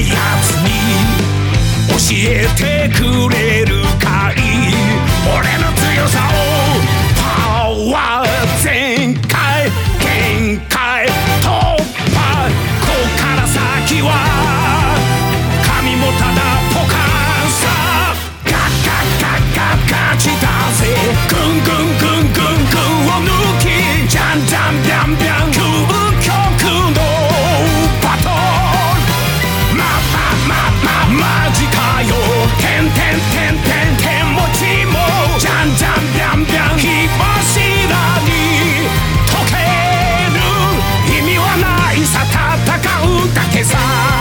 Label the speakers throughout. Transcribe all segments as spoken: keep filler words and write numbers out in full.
Speaker 1: やつに教えてくれるかい。俺の強さをパワー全開限界突破。こっから先は神もただポカンさ。ガッガッガッガッガチだぜ。ぐんぐんぐんぐんぐんを抜きじゃんじゃんビャンビャン究極のバトル。ままままマジかよ。てんてんてんてんてんもちもじゃんじゃんビャンビャン火柱に溶ける意味はないさ。戦うだけさ。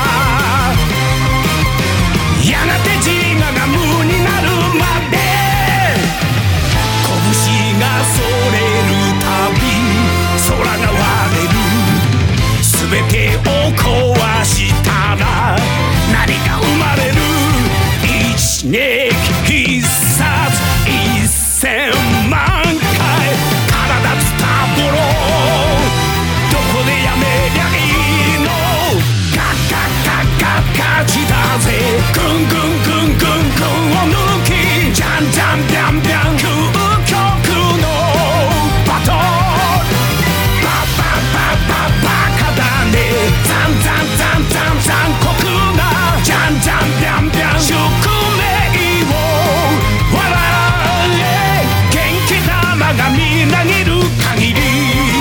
Speaker 1: やがて自我が無になるまで拳がそれるたび空が割れる。全てを壊したら何が生まれる。一撃必殺一千万回体ズタボロ。どこでやめりゃいいの。ガッガッガッガッガチだぜ。ぐんぐんぐんぐんぐんを抜きじゃんじゃんビャンビャン究極のバトル。バババババカだね。ザンザンザンザン残酷なじゃんじゃんビャンビャン宿命を笑え。元気玉がみなぎる限り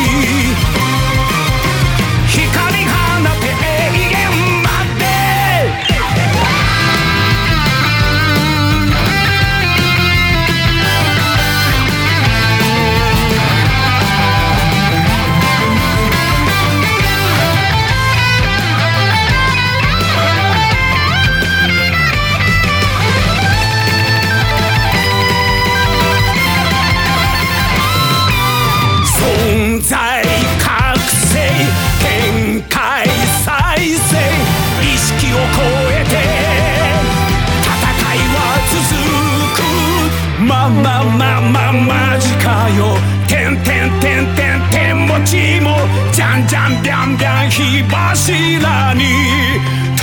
Speaker 1: 光放て永遠まで。存在覚醒限界再生意識を超えて戦いは続く。ままままマジかよ。てんてんてんてんてんもちもじゃんじゃんビャンビャン火柱に